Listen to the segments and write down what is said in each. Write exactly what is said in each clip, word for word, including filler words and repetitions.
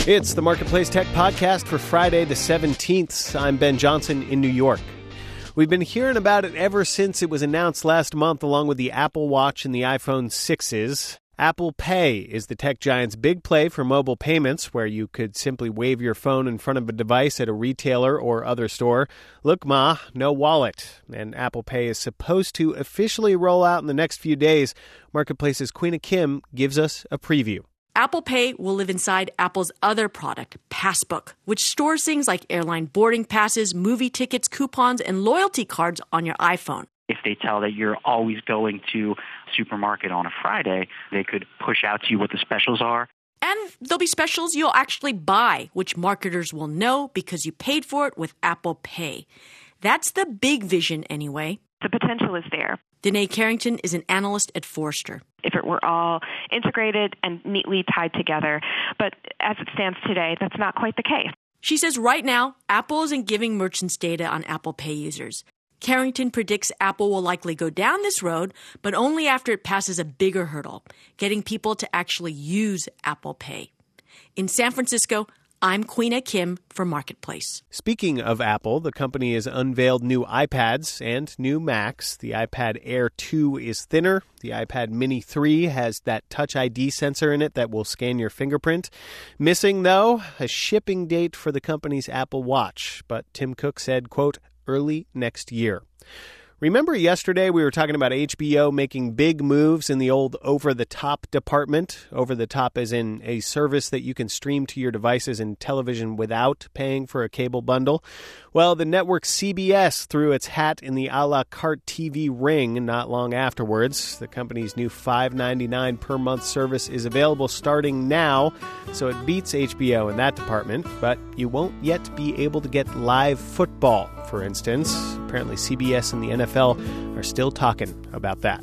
It's the Marketplace Tech Podcast for Friday the seventeenth. I'm Ben Johnson in New York. We've been hearing about it ever since it was announced last month along with the Apple Watch and the iPhone sixes. Apple Pay is the tech giant's big play for mobile payments, where you could simply wave your phone in front of a device at a retailer or other store. Look, Ma, no wallet. And Apple Pay is supposed to officially roll out in the next few days. Marketplace's Queena Kim gives us a preview. Apple Pay will live inside Apple's other product, Passbook, which stores things like airline boarding passes, movie tickets, coupons, and loyalty cards on your iPhone. If they tell that you're always going to a supermarket on a Friday, they could push out to you what the specials are. And there'll be specials you'll actually buy, which marketers will know because you paid for it with Apple Pay. That's the big vision anyway. The potential is there. Danae Carrington is an analyst at Forrester. If it were all integrated and neatly tied together. But as it stands today, that's not quite the case. She says right now, Apple isn't giving merchants data on Apple Pay users. Carrington predicts Apple will likely go down this road, but only after it passes a bigger hurdle, getting people to actually use Apple Pay. In San Francisco, I'm Queena Kim for Marketplace. Speaking of Apple, the company has unveiled new iPads and new Macs. The iPad Air two is thinner. The iPad Mini three has that Touch I D sensor in it that will scan your fingerprint. Missing, though, a shipping date for the company's Apple Watch. But Tim Cook said, quote, early next year. Remember yesterday we were talking about H B O making big moves in the old over-the-top department? Over-the-top as in a service that you can stream to your devices and television without paying for a cable bundle. Well, the network C B S threw its hat in the a la carte T V ring not long afterwards. The company's new five dollars and ninety-nine cents per month service is available starting now, so it beats H B O in that department. But you won't yet be able to get live football, for instance. Apparently C B S and the N F L are still talking about that.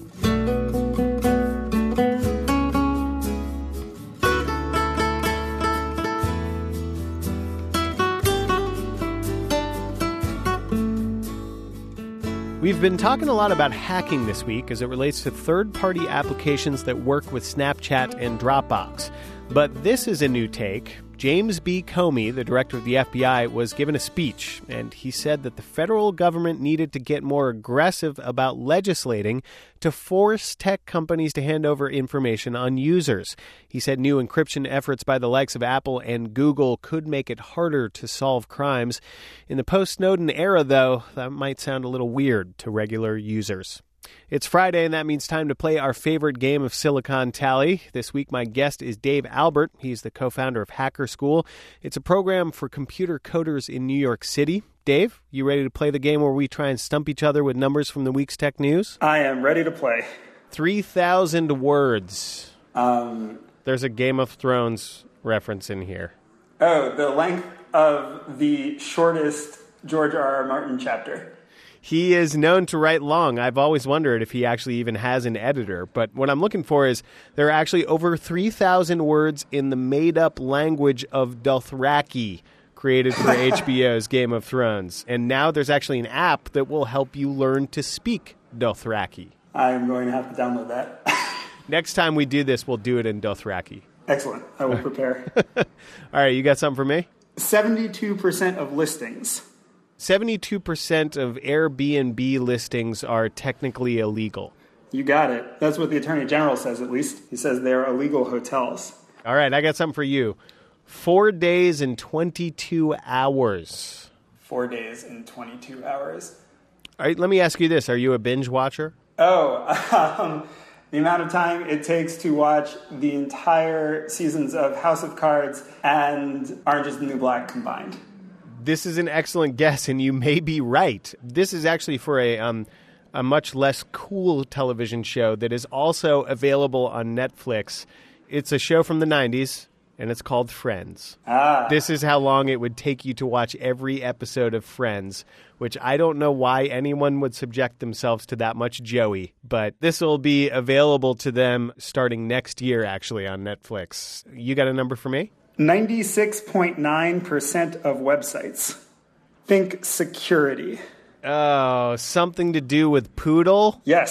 We've been talking a lot about hacking this week as it relates to third-party applications that work with Snapchat and Dropbox. But this is a new take. James B. Comey, the director of the F B I, was given a speech, and he said that the federal government needed to get more aggressive about legislating to force tech companies to hand over information on users. He said new encryption efforts by the likes of Apple and Google could make it harder to solve crimes. In the post-Snowden era, though, that might sound a little weird to regular users. It's Friday, and that means time to play our favorite game of Silicon Tally. This week, my guest is Dave Albert. He's the co-founder of Hacker School. It's a program for computer coders in New York City. Dave, you ready to play the game where we try and stump each other with numbers from the week's tech news? I am ready to play. three thousand words. Um, There's a Game of Thrones reference in here. Oh, the length of the shortest George R. R. Martin chapter. He is known to write long. I've always wondered if he actually even has an editor. But what I'm looking for is there are actually over three thousand words in the made-up language of Dothraki, created for H B O's Game of Thrones. And now there's actually an app that will help you learn to speak Dothraki. I'm going to have to download that. Next time we do this, we'll do it in Dothraki. Excellent. I will prepare. All right, you got something for me? seventy-two percent of listings. seventy-two percent of Airbnb listings are technically illegal. You got it. That's what the Attorney General says, at least. He says they're illegal hotels. All right, I got something for you. Four days and twenty-two hours. Four days and twenty-two hours. All right, let me ask you this. Are you a binge watcher? Oh, um, the amount of time it takes to watch the entire seasons of House of Cards and Orange is the New Black combined. This is an excellent guess, and you may be right. This is actually for a um, a much less cool television show that is also available on Netflix. It's a show from the nineties, and it's called Friends. Ah. This is how long it would take you to watch every episode of Friends, which I don't know why anyone would subject themselves to that much Joey, but this will be available to them starting next year, actually, on Netflix. You got a number for me? ninety-six point nine percent of websites. Think security. Oh, something to do with Poodle? Yes.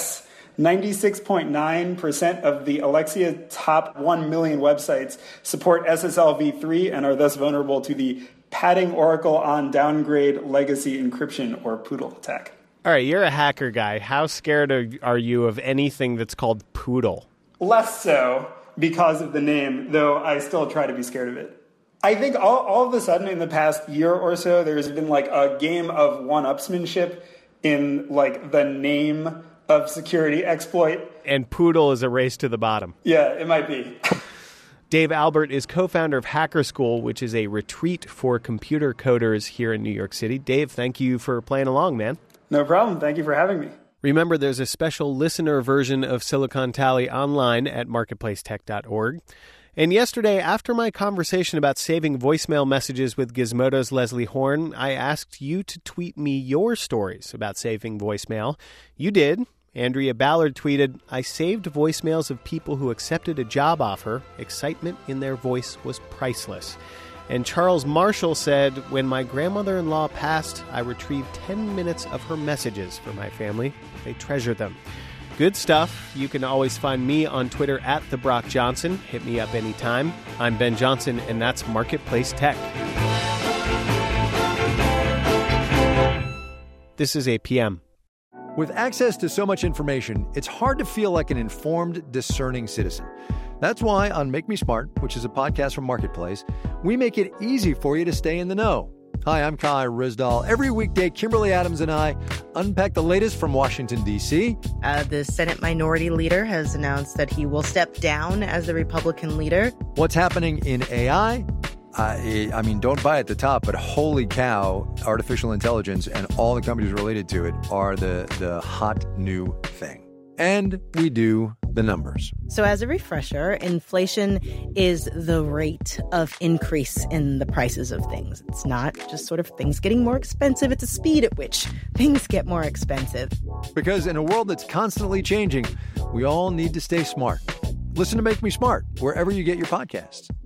ninety-six point nine percent of the Alexia top one million websites support S S L v three and are thus vulnerable to the padding Oracle on downgrade legacy encryption or Poodle attack. All right, you're a hacker guy. How scared are, are you of anything that's called Poodle? Less so because of the name, though I still try to be scared of it. I think all, all of a sudden in the past year or so, there's been like a game of one-upsmanship in like the name of security exploit. And Poodle is a race to the bottom. Yeah, it might be. Dave Albert is co-founder of Hacker School, which is a retreat for computer coders here in New York City. Dave, thank you for playing along, man. No problem. Thank you for having me. Remember, there's a special listener version of Silicon Tally online at marketplace tech dot org. And yesterday, after my conversation about saving voicemail messages with Gizmodo's Leslie Horn, I asked you to tweet me your stories about saving voicemail. You did. Andrea Ballard tweeted, "I saved voicemails of people who accepted a job offer. Excitement in their voice was priceless." And Charles Marshall said, "When my grandmother-in-law passed, I retrieved ten minutes of her messages for my family. They treasure them." Good stuff. You can always find me on Twitter at The Brock Johnson. Hit me up anytime. I'm Ben Johnson, and that's Marketplace Tech. This is eight p.m. With access to so much information, it's hard to feel like an informed, discerning citizen. That's why on Make Me Smart, which is a podcast from Marketplace, we make it easy for you to stay in the know. Hi, I'm Kai Rizdal. Every weekday, Kimberly Adams and I unpack the latest from Washington, D C. Uh, the Senate Minority Leader has announced that he will step down as the Republican leader. What's happening in A I? Uh, I mean, don't buy at the top, but holy cow, artificial intelligence and all the companies related to it are the, the hot new thing. And we do the numbers. So as a refresher, inflation is the rate of increase in the prices of things. It's not just sort of things getting more expensive. It's the speed at which things get more expensive. Because in a world that's constantly changing, we all need to stay smart. Listen to Make Me Smart wherever you get your podcasts.